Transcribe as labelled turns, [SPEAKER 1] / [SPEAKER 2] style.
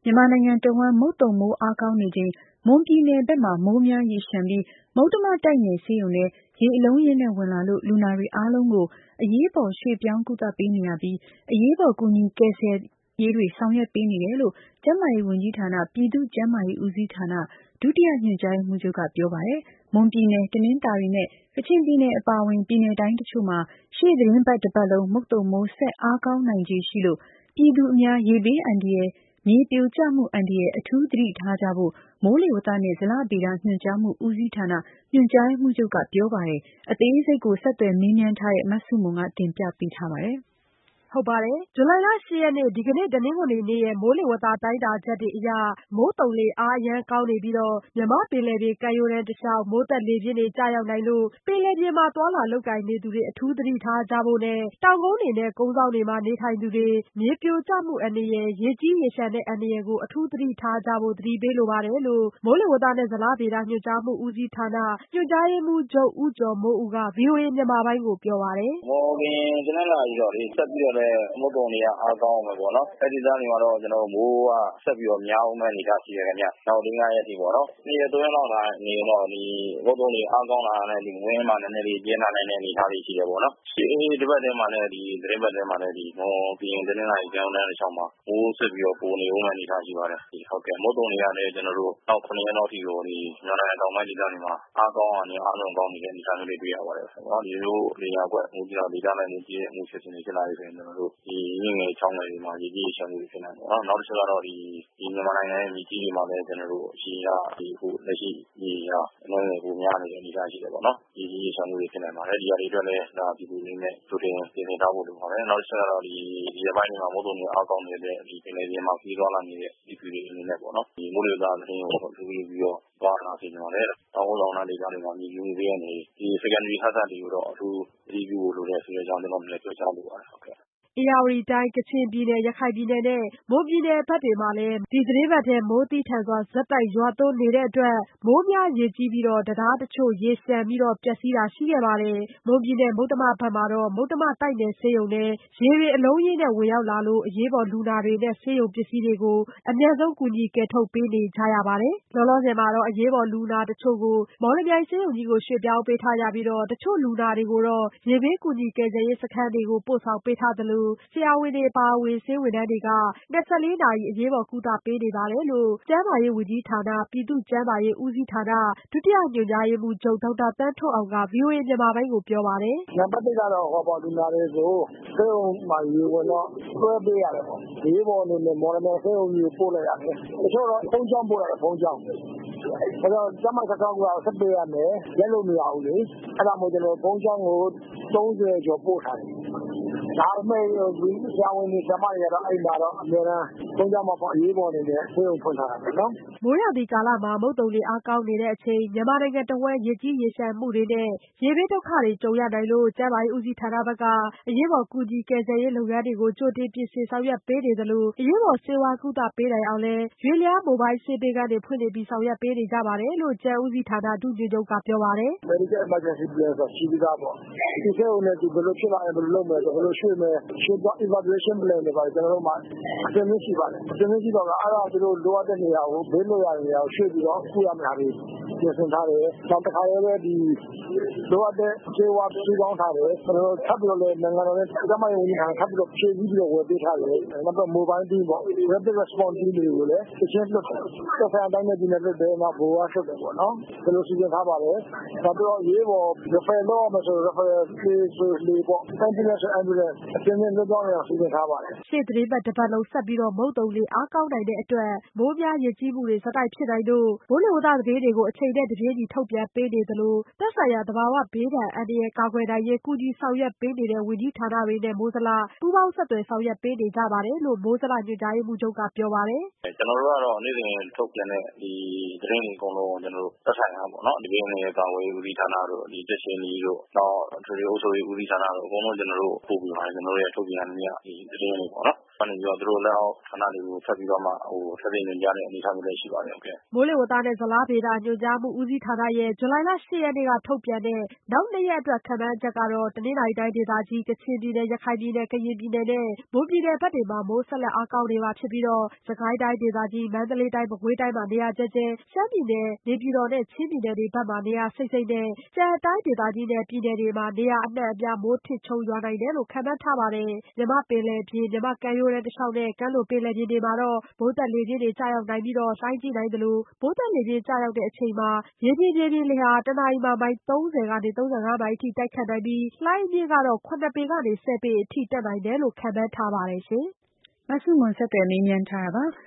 [SPEAKER 1] မြန်မာနိုင်ငံတဝန်းမုတ်သုန်မိုးအားကောင်းနေချိန် မွန်ပြည်နယ်ဘက်မှာမိုးများရေလျှံပြီး မုတ္တမတိုက်နယ်ဆေးရုံထဲရေအလုံးအရင်းနဲ့ဝင်လာလို့ လူနာတွေအားလုံးကို အရေးပေါ်ရွှေ့ပြောင်းကုသပေးနေရပြီး အရေးပေါ်ကူညီကယ်ဆယ်ရေးတွေဆောင်ရွက်ပေးနေတယ်လို့ ကျန်းမာရေးဝန်ကြီးဌာန ပြည်သူ့ကျန်းမာရေးဦးစီးဌာန ဒုတိယညွှန်ကြားရေးမှူးချုပ်ကပြောပါတယ်။ မွန်ပြည်နယ်၊ တနင်္သာရီနဲ့ ကချင်ပြည်နယ်အပါအဝင် ပြည်နယ်တိုင်းတချို့မှာ ရှေ့သီတင်းပတ်တပတ်လုံး မုတ်သုန်မိုးဆက်အားကောင်းနိုင်ခြေရှိလို့ ပြည်သူအများ ရေဘေးအန္တရာယ်၊ မြေပြိုကျမှုအန္တရာယ် အထူးသတိထားကြဖို့ မိုးလေဝသနဲ့ ဇလဗေဒညွှန်ကြားမှုဦးစီးဌာန ညွှန်ကြားရေးမှူးချုပ်ကပြောပါတယ်။ အသေးစိတ်ကို ဆက်သွယ်မေးမြန်းထားတဲ့ မဆုမွန် တင်ပြပေးထားပါတယ်။
[SPEAKER 2] ဇူလိုင်လ ၈ ရက်နေ့ ဒီကနေ့ တနင်္ဂနွေနေ့ရဲ့ မိုးလေဝသတိုင်းတာချက်တွေအရ မိုးသုန်လေအားအရမ်းကောင်းနေပြီး မြန်မာ့ပင်လယ်ပြင်ကမ်းရိုးတန်းတလျှောက် မိုးသက်လေပြင်းတွေကျရောက်နိုင်လို့ ပင်လယ်ပြင်မှာသွားလာလုပ်ကိုင်နေသူတွေ အထူးသတိထားကြဖို့နဲ့ တောင်ကုန်းတွေနဲ့ ကုန်းစောင့်တွေမှာနေထိုင်သူတွေ မြေပြိုကျမှုအန္တရာယ်၊ ရေကြီးရေလျှံတဲ့အန္တရာယ်ကို အထူးသတိထားကြဖို့ သတိပေးလိုပါတယ်လို့ မိုးလေဝသနဲ့ ဇလဗေဒညွှန်ကြားမှုဦးစီးဌာန ညွှန်ကြားရေးမှူးချုပ် ဦးကျော်မိုးဦးက ဗွီအိုအေမြန်မာပိုင်းကိုပြောပါတယ်
[SPEAKER 3] ။ “မော်လမြိုင်တနင်္သာရီတော့ဆက်ပြီးတော့လည်းမုတ်သုန်လေကအားကောင်းဦးမယ်ပေါ့နော်။အဲဒီဒေသတွေမှာတော့မိုးကဆက်ပြီးတော့များဦးမယ့်အနေအထားရှိတယ်ခင်ဗျ။နောက် ၄-၅ ရက်အထိပေါ့နော်။2 ရက် 3 ရက်လောက်နေရင်တော့ဒီမုတ်သုန်လေအားကောင်းလာတာနဲ့ဒီမိုးမှာနည်းနည်းလေးပြင်းထန်နိုင်တဲ့အနေအထားလေးရှိတယ်ပေါ့နော်။ရှေ့တပတ်ထဲမှာလည်းဒီသီတင်းပတ်ထဲမှာလည်းဒီမွန်ကရင်တနင်္သာရီကမ်းရိုးတန်းတစ်လျှောက်မှာမိုးဆက်ပြီးတော့ပိုနေဦးမယ့်အနေအထားရှိပါတယ်။ဟုတ်ကဲ့မုတ်သုန်လေကလည်းနောက်7 ရက်လောက်အထိကိုဒီမြန်မာနိုင်ငံတောင်ပိုင်းဒေသတွေမှာအားကောင်းကနေအားလွန်ကောင်းနေတဲ့အနေအထားမျိုးလေးတွေ့ရပါတယ်။ဒီလိုလေယာကွက်မိုးကြီးတော့ဒေသလိုက်မိုးကြီးတဲ့မှုဖြစ်စဉ်တွေဖြစ်လာပြီဆိုရင်ဒီမြစ်ငယ်ချောင်းငယ်တွေမှာရေကြီးရေလျှံမှုတွေဖြစ်နိုင်တယ်ပေါ့နော်။နောက်တစ်ချက်ကတော့ဒီမြန်မာနိုင်ငံရဲ့မြစ်ကြီးတွေမှာလည်းရေကအခုလက်ရှိရေကအလုံးငယ်ပိုများနေတဲ့အနေအထားရှိတယ်ပေါ့နော်။ရေကြီးရေလျှံမှုတွေဖြစ်နိုင်ပါတယ်။ဒီဟာတွေအတွက်လည်းပြည်သူတွေနဲ့ကြိုတင်ပြင်ဆင်ထားဖို့လိုပါတယ်။နောက်တစ်ချက်ကတော့ဒီရက်ပိုင်းတွေမှာမုတ်သုန်လေအားကောင်းနေတဲ့ဒီပင်လယ်ပြင်မှာခရီးသွားလာနေတဲ့ပြည်သူတွေအနေနဲ့ပေါ့နော်။ဒီမိုးလေဝသသတင်းကိုအထူးဂရုပြုပြီးတော့သွားလာစေချင်ပါတယ်။တောင်ကုန်းတောင်တန်းဒေသတွေမှာမြေပြိုမှုဘေးအန္တရာယ်ဒီ secondary hazard တွေကိုတော့အထူးသတိပြုဖို့လိုတယ်ဆိုတဲ့အကြောင်းကျွန်တော်အနေနဲ့ပြောကြားလိုပါတယ်ဟုတ်ကဲ့။ ”
[SPEAKER 2] ဧရာဝတီတိုင်း၊ကချင်ပြည်နယ်၊ရခိုင်ပြည်နယ်နဲ့ မွန်ပြည်နယ်ဘက်တွေမှာလည်း ဒီသီတင်းပတ်ထဲမိုးသည်းထန်စွာဆက်တိုက်ရွာသွန်းနေတဲ့အတွက် မိုးများရေကြီးပြီး တံတားတချို့ရေလျှံပြီးပျက်စီးတာရှိခဲ့ပါတယ်။ မွန်ပြည်နယ်မုတ္တမဘက်မှာတော့ မုတ္တမတိုက်နယ်ဆေးရုံထဲရေတွေအလုံးအရင်းနဲ့ဝင်ရောက်လာလို့ အရေးပေါ်လူနာတွေနဲ့ဆေးရုံပစ္စည်းတွေကို အမြန်ဆုံးကူညီကယ်ထုတ်ပေးနေကြရပါတယ်။ လောလောဆယ်မှာတော့ အရေးပေါ်လူနာတချို့ကို မော်လမြိုင်ဆေးရုံကြီးကိုရွှေ့ပြောင်းပေးထားရပြီး တချို့လူနာတွေကိုတော့ ရေဘေးကူညီကယ်ဆယ်ရေးစခန်းတွေကိုပို့ဆောင်ပေးထားသလို ဆရာဝန်တွေအပါအဝင်ဆေးဝန်ထမ်းတွေက 24 နာရီအရေးပေါ်ကုသပေးနေပါတယ်လို့ ကျန်းမာရေးဝန်ကြီးဌာန ပြည်သူ့ကျန်းမာရေးဦးစီးဌာန ဒုတိယညွှန်ကြားရေးမှူးချုပ် ဒေါက်တာသန်းထွဋ်အောင်က ဗွီအိုအေမြန်မာပိုင်းကိုပြောပါတယ်
[SPEAKER 4] ။“နံပါတ် 1 ကတော့လူနာတွေကိုဆေးရုံမှာရေဝင်တော့လွှဲပေးရတယ်ပေါ့။အရေးပေါ်အနေနဲ့မော်လမြိုင်ဆေးရုံကြီးကိုပို့လိုက်ရတယ်။တချို့တော့ဘုန်းကြီးကျောင်းပို့ရတယ်ဘုန်းကြီးကျောင်း။အဲတော့ကျန်းမာရေးစခန်းကဆက်ပေးရမယ်။ရက်လို့မရဘူးလေ။အဲဒါမို့ကျွန်တော်ဘုန်းကြီးကျောင်းကို30ကျော်ပို့ထားတယ်။ဒါပေမဲ့ဆရာဝန်တွေဆရာမတွေကတော့အဲဒီမှာတော့အမြဲတမ်းဘုန်းကြီးကျောင်းမှာအရေးပေါ်အနေနဲ့ဆေးရုံဖွင့်ထားတာပေါ့နော်။
[SPEAKER 2] ”မိုးရာသီကာလမှာမုတ်သုန်လေအားကောင်းနေချိန်မြန်မာနိုင်ငံတဝန်းရေကြီးရေလျှံမှုတွေနဲ့ရေဘေးဒုက္ခတွေကြုံရနိုင်လို့ ကျန်းမာရေးဦးစီးဌာနဘက်က အရေးပေါ်ကူညီကယ်ဆယ်ရေးလုပ်ငန်းတွေကို ကြိုတင်ပြင်ဆင်ဆောင်ရွက်ပေးနေသလို အရေးပေါ်ဆေးဝါးကုသပေးနိုင်အောင်လည်း ရွေလျားမိုဘိုင်းဆေးပေးခန်းတွေဖွင့်လှစ်ပြီးဆောင်ရွက်ပေးနေကြပါတယ်လို့ ကျန်းဦးစီးဌာန ဒုညွှန်ချုပ်ကပြောပါတယ်
[SPEAKER 4] ။ “Medical emergency plan ဆိုတာရှိပြီးသားပေါ့။ဒီဆေးရုံနဲ့ဘယ်လိုဖြစ်လာရင်ဘယ်လိုလုပ်မယ်ဘယ်လိုရွှေ့မယ် evacuation plan တွေပါကျွန်တော်တို့မှာအဆင်သင့်ရှိပါတယ်။အဆင်သင့်ရှိတော့အဲဒါသူတို့လိုအပ်တဲ့နေရာကိုဘေးလွတ်ရာနေရာကိုရွှေ့ပြီးတော့ကုရမယ့်ဟာတွေပြင်ဆင်ထားတယ်။နောက်တစ်ခါလည်းပဲဒီလိုအပ်တဲ့ဆေးဝါးစုဆောင်းထားတယ်။ကျွန်တော်တို့ထပ်ပြီးတော့လည်းနိုင်ငံတော်နဲ့ကျန်းမာရေးဝန်ကြီးဌာနထပ်ပြီးတော့ဖြည့်ဆည်းပြီးတော့ဝယ်ပေးထားတယ်။နောက်တော့ mobile team ပေါ့ rapid response team တွေကိုလည်းချက်ချင်းလွှတ်တယ်။သက်ဆိုင်ရာတိုင်းနဲ့ပြည်နယ်လွှတ်တယ်နောက်ဗဟိုကလွှတ်တယ်ပေါ့နော်။ဒီလိုစီစဉ်ထားပါတယ်။နောက်ပြီးတော့အရေးပေါ် refer လုပ်ရမယ်ဆို refer လေပေါ့ ambulance အဆင်သင့်လွှတ်သွားနိုင်အောင်စီစဉ်ထားပါတယ်
[SPEAKER 2] ။”ရှေ့သီတင်းပတ်တပတ်လုံးဆက်ပြီးမုတ်သုန်လေအားကောင်းနိုင်တဲ့အတွက် မိုးများရေကြီးမှုတွေဆက်တိုက်ဖြစ်နိုင်လို့ မိုးလေဝသသတင်းတွေကိုအချိန်နဲ့တပြေးညီထုတ်ပြန်ပေးနေသလို သက်ဆိုင်ရာသဘာဝဘေးဒဏ်အန္တရာယ်ကာကွယ်နိုင်ရေးကူညီဆောင်ရွက်ပေးနေတဲ့ဝန်ကြီးဌာနတွေနဲ့မိုးဇလပူးပေါင်းဆက်သွယ်ဆောင်ရွက်ပေးနေကြပါတယ်လို့ မိုးဇလညွှန်ကြားရေးမှူးချုပ်ကပြောပါတယ်
[SPEAKER 3] ။“ကျွန်တော်တို့ကတော့နေ့စဉ်ထုတ်ပြန်တဲ့ဒီသတင်းတွေအကုန်လုံးကျွန်တော်တို့သက်ဆိုင်ရာပေါ့နော်။ဒီဘေးအန္တရာယ်ကာကွယ်ရေးဦးစီးဌာနတို့ဒီကြက်ခြေနီတို့နောက်အထွေထွေအုပ်ချုပ်ရေးဦးစီးဌာနတို့အကုန်လုံးကျွန်တော်တို့ပို့ပြီးပါတယ်ကျွန်တော်တို့ရဲ့ထုတ်ပြန်တဲ့ဒီသတင်းတွေပေါ့နော်။ကနေပြီးတော့သူတို့လက်အောက်ဌာနတွေကိုဆက်ပြီးတော့မှထပ်ပြီးညွှန်ကြားတဲ့အနေအထားမျိုးလည်းရှိပါတယ်ဟုတ်ကဲ့
[SPEAKER 2] မိုးလေဝသနဲ့ဇလဗေဒညွှန်ကြားမှုဦးစီးဌာနရဲ့ဇူလိုင်လ 8 ရက်နေ့ကထုတ်ပြန်တဲ့နောက်2 ရက်အတွက်ခန့်မှန်းချက်ကတော့တနင်္သာရီတိုင်းဒေသကြီးကချင်ပြည်နယ်ရခိုင်ပြည်နယ်ကရင်ပြည်နယ်နဲ့မွန်ပြည်နယ်ဘက်တွေမှာမိုးဆက်လက်အားကောင်းနေမှာဖြစ်ပြီးတော့စကိုင်းတိုင်းဒေသကြီးမန္တလေးတိုင်းမကွေးတိုင်းမှာနေရာကျဲကျဲရှမ်းပြည်နယ်နေပြည်တော်နဲ့ချင်းပြည်နယ်တွေဘက်မှာနေရာစိမ့်စိမ့်နဲ့ကျန်တိုင်းဒေသကြီးနဲ့ပြည်နယ်တွေမှာနေရာအနှံ့အပြားမိုးထစ်ချုံရွာနိုင်တယ်လို့ခန့်မှန်းထားပါတယ်မြန်မာပင်လယ်ပြင်မြန်မာကမ်းရိုးတန်းတစ်လျှောက်နဲ့ကမ်းလွန်ပင်လယ်ပြင်တွေမှာတော့မိုးသက်လေပြင်းတွေကျရောက်နိုင်ပြီးတော့လှိုင်းကြီးနိုင်သလိုမိုးသက်လေပြင်းကျရောက်တဲ့အချိန်မှာရေပြင်လေဟာတနာရီမှာမိုင် 30 ကနေ 35 မိုင်အထိတိုက်ခတ်နိုင်ပြီးလှိုင်းအမြင့်ကတော့ 7 ပေကနေ 10 ပေအထိတက်နိုင်တယ်လို့ခန့်မှန်းထားပါတယ်ရှင်
[SPEAKER 1] မဆုမွန်ဆက်သွယ်မေးမြန်းထားတာပါ